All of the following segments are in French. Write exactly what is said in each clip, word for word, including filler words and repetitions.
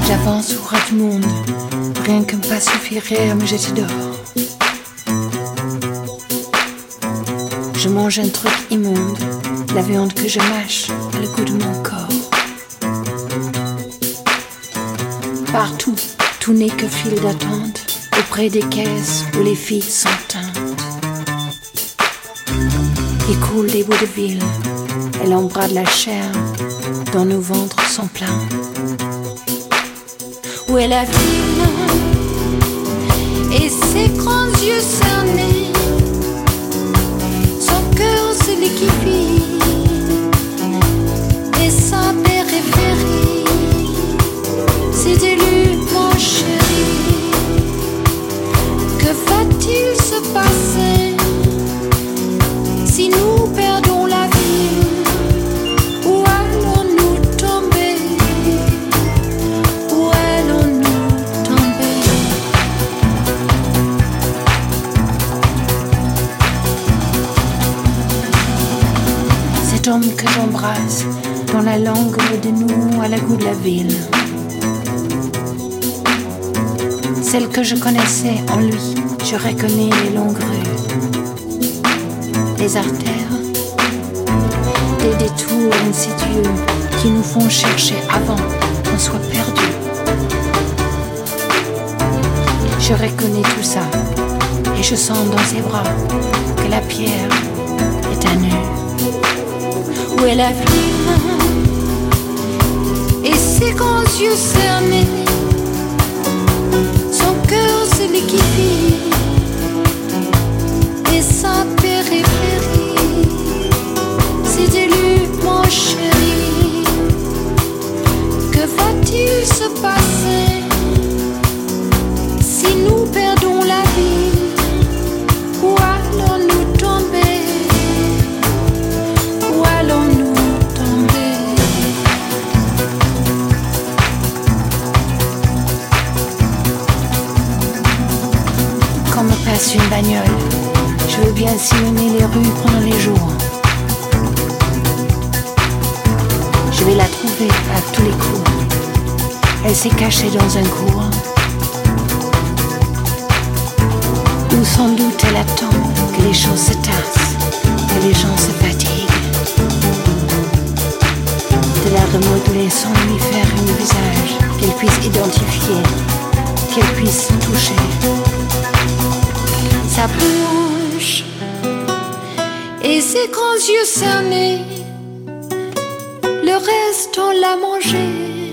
J'avance au ras du monde, rien que pas suffirait à me jeter dehors. Je mange un truc immonde, la viande que je mâche a le goût de mon corps. Partout, tout n'est que file d'attente, auprès des caisses où les filles sont teintes. Il coule des bouts de ville, et l'embrase de la chair dont nos ventres sont pleins. Où est la ville et ses grands yeux cernés, son cœur se liquéfie et sa périphérie s'est élue, mon chéri. Que va-t-il se passer si nous perdons la ville? Où allons-nous tomber? Où allons-nous tomber? Cet homme que j'embrasse, dont la langue de nous a le goût de la ville. Celle que je connaissais en lui, je reconnais les longues rues, les artères, des détours insidieux qui nous font chercher avant qu'on soit perdu. Je reconnais tout ça et je sens dans ses bras que la pierre est à nu. Où est la ville et ses grands yeux cernés, son cœur se liquéfie et sa périphérie s'est élue, mon chéri. Que va-t-il se passer si nous perdons la vie? Où allons-nous tomber? Où allons-nous tomber? Quand me passe une bagnole, je veux bien sillonner les rues pendant les jours. Je vais la trouver à tous les coups. Elle s'est cachée dans un cours où sans doute elle attend que les choses se tassent, que les gens se fatiguent, de la remodeler sans lui faire un visage qu'elle puisse identifier, qu'elle puisse toucher. Sa bouche et ses grands yeux cernés, le reste on l'a mangé,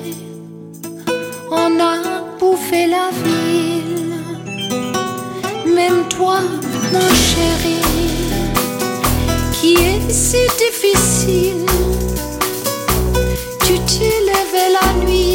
on a bouffé la ville. Même toi, mon chéri, qui est si difficile, tu t'es levé la nuit